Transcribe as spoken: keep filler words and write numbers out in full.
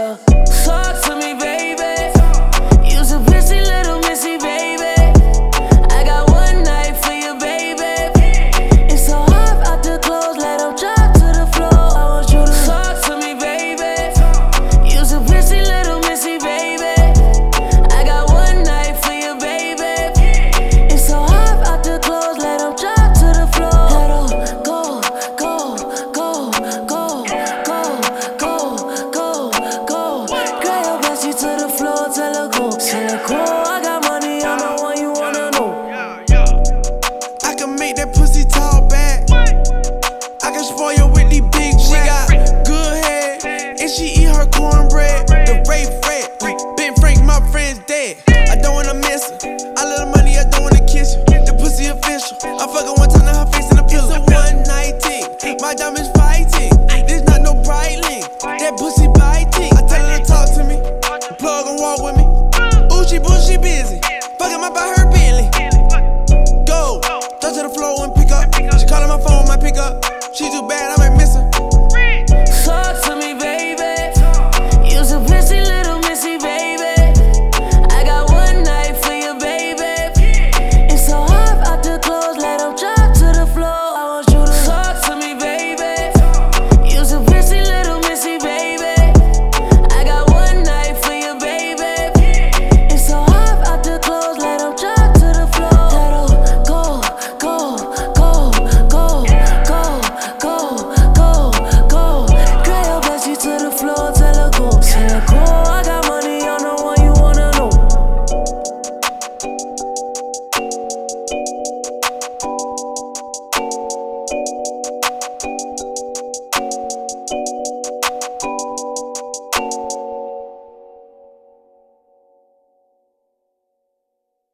yeah. Talk to me, baby. You's a pretty little missy, baby. I got one night for you, baby. It's so hard out the clothes, let them drop to the floor. I want you to talk to me, baby. You's a pretty little missy, baby. I got one night for you, baby. It's so hard out the clothes, let them drop to the floor. Let 'em go, go, go, go, go, go, go, go. Grab your bestie to the floor, tell her go, tell her go. I got money, I'm the one you wanna know. I can make that pussy talk back. I can spoil you with these big She got good head, and she eat her cornbread. The Ray Fred, Ben Frank, my friend's dead. I don't wanna miss her. I love the money, I don't wanna kiss her. The pussy official. I fuck her one time to her face in the pillow. It's a one night tick. My diamonds fighting. This not no bright link. That pussy biting. I tell her to talk to me. Plug and walk with me. Oochie boochie.